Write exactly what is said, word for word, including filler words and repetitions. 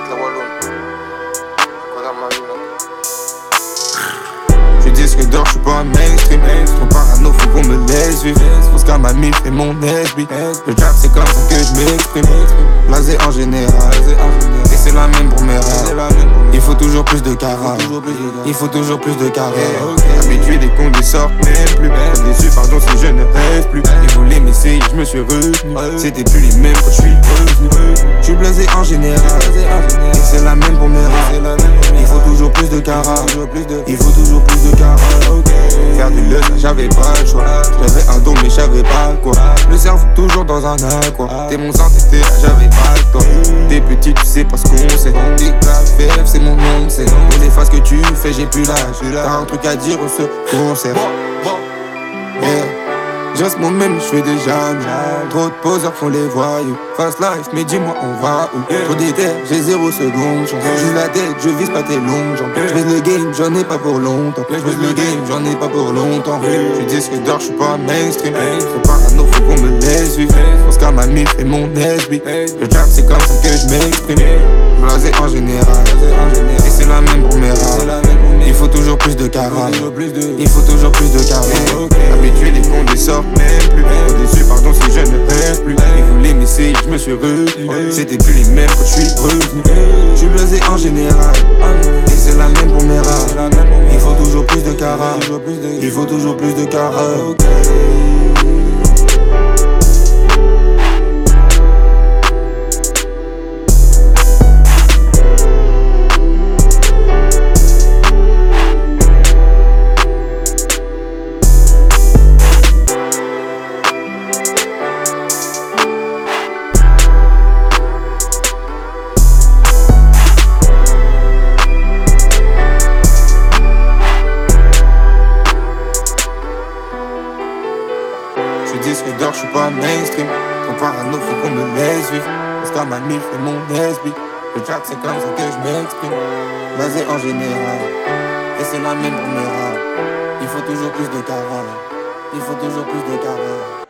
la Wallonie. C'est quoi dans ma vie, mec? Je dis que d'or, je suis pas un mainstream. Trop parano, faut qu'on me laisse vivre. Parce qu'à ma mif et mon S B. Le trap, c'est comme ça que je m'exprime. Blasé en général. Et c'est la même pour mes rats. Il faut toujours plus de cara. Il faut toujours plus de cara. Habitué des cons, des sortent même plus. Déçu, pardon si je ne rêve plus. Ils voulaient m'essayer, je me suis revenu. C'était plus les mêmes quand je suis revenu. Je suis blasé en général. Et c'est la même pour mes rats. Il faut toujours plus de cara. Il faut toujours plus de cara. Faire du lust, j'avais pas le choix. J'avais un don mais j'avais pas quoi. Le cerveau toujours dans un aqua. T'es mon sang, t'étais là, j'avais pas le temps. T'es petit, tu sais pas ce qu'on sait. Dès que la F F, c'est mon nom, c'est on efface ce que tu fais, j'ai plus l'âge. T'as un truc à dire, on se concerne. Yeah. Just mon même, j'fais déjà mieux. Trop de poseurs font les voyous. Fast life, mais dis-moi on va où? Trop déter, j'ai zéro seconde. J'vise la tête, je vise pas tes longues jambes. J'vise le game, j'en ai pas pour longtemps. J'vise le game, j'en ai pas pour longtemps. J'suis disque d'or, j'suis pas un mainstream. Trop parano, faut qu'on me laisse vivre. Parce qu'à ma mif et mon S B. Le trap, c'est comme ça que je m'exprime. Blasé en général. Et c'est la même pour mes rats. Il faut toujours plus de cara. Il faut toujours plus de cara. Habitué des cons, des sorts même plus. Trop déçu, pardon si je ne rêve plus. Ils voulaient m'essayer, je me suis revenu. C'était plus les mêmes quand je suis revenu. Je suis blasé en général. Et c'est la même pour mes rats. Il faut toujours plus de cara. Il faut toujours plus de cara. J'suis disque d'or, j'suis pas un mainstream. Trop parano, faut qu'on me laisse vivre. Parce qu'à ma mif et mon S B. Le trap, c'est comme ça que je m'exprime. Basé en général. Et c'est la même pour mes rats. Il faut toujours plus de cara. Il faut toujours plus de cara.